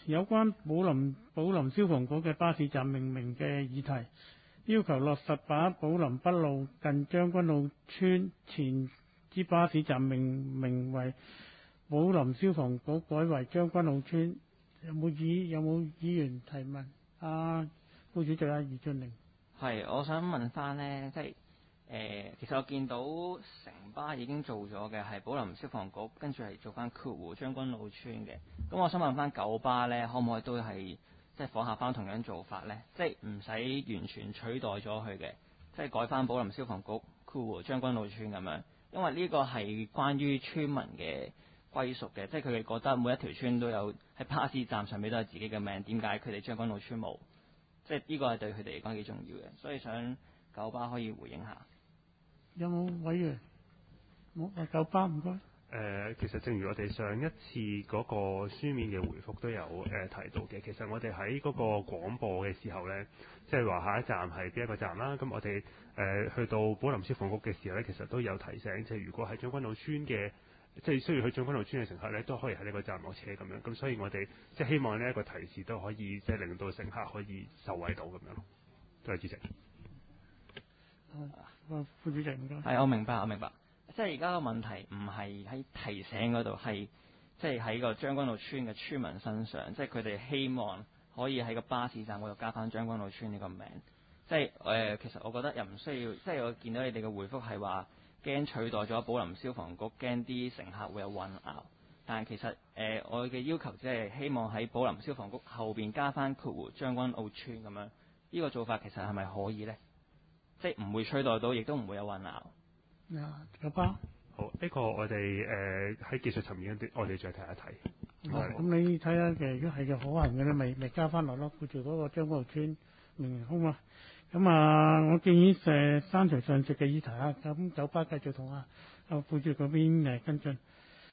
有關寶林消防局嘅巴士站命名嘅議題，要求落實把寶林北路近將軍澳村前之巴士站命名為寶林消防局，改為將軍澳村。有冇議員提問？副主席余俊玲。 係，我想問翻呢，即係其實我見到城巴已經做咗嘅係寶林消防局，跟住係做翻括弧將軍澳村嘅。咁我想問翻九巴呢，可唔可以都係即係仿效翻同樣做法呢？即係唔使完全取代咗佢嘅，即係改翻寶林消防局括弧將軍澳村咁樣。因為呢個係關於村民嘅歸屬嘅，即係佢哋覺得每一條村都有喺巴士站上面都有自己嘅名，點解佢哋將軍澳村冇？即係呢個係對佢哋嚟講幾重要嘅，所以想九巴可以回應下。 有冇委員？冇啊，九巴唔該。 其實正如我哋上一次嗰個書面嘅回覆都有提到嘅，其實我哋喺嗰個廣播嘅時候呢，即係話下一站係邊一個站啦。咁我哋去到寶林消防局嘅時候呢，其實都有提醒，即係如果喺將軍澳村嘅，即係需要去將軍澳村嘅乘客呢，都可以喺呢個站落車咁樣。咁所以我哋即係希望呢一個提示都可以即係令到乘客可以受惠到咁樣咯。多謝主席。 副主席唔該。 係，我明白。即係而家個問題唔係喺提醒嗰度，係即係喺個將軍澳村嘅村民身上，即係佢哋希望可以喺個巴士站嗰度加翻將軍澳村呢個名。即係其實我覺得又唔需要，即係我見到你哋嘅回覆係話驚取代咗寶林消防局，驚啲乘客會有混淆。但係其實我嘅要求即係希望喺寶林消防局後邊加翻括弧將軍澳村咁樣。呢個做法其實係咪可以呢？即係唔會取代到，亦都唔會有混淆。 九巴。 好，呢個我哋喺技術層面我哋再睇一睇。 咁你睇下嘅，如果係嘅可行嘅咧，咪加翻落咯，顧住嗰個將軍澳村明空啊。咁我建議刪除上述嘅議題啊。咁九巴繼續同副主席嗰邊跟進。